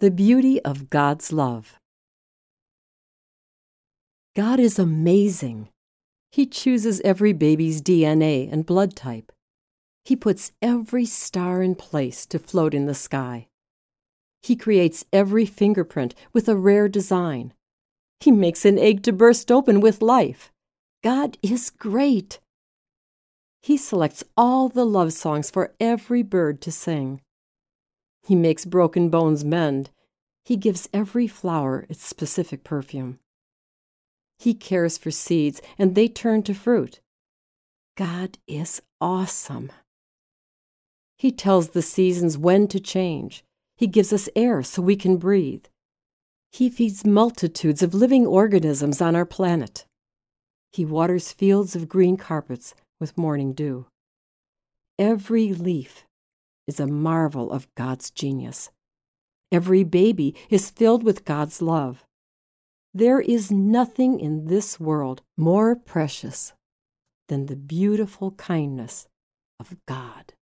The beauty of God's love. God is amazing. He chooses every baby's DNA and blood type. He puts every star in place to float in the sky. He creates every fingerprint with a rare design. He makes an egg to burst open with life. God is great. He selects all the love songs for every bird to sing. He makes broken bones mend. He gives every flower its specific perfume. He cares for seeds, and they turn to fruit. God is awesome. He tells the seasons when to change. He gives us air so we can breathe. He feeds multitudes of living organisms on our planet. He waters fields of green carpets with morning dew. Every leaf is a marvel of God's genius. Every baby is filled with God's love. There is nothing in this world more precious than the beautiful kindness of God.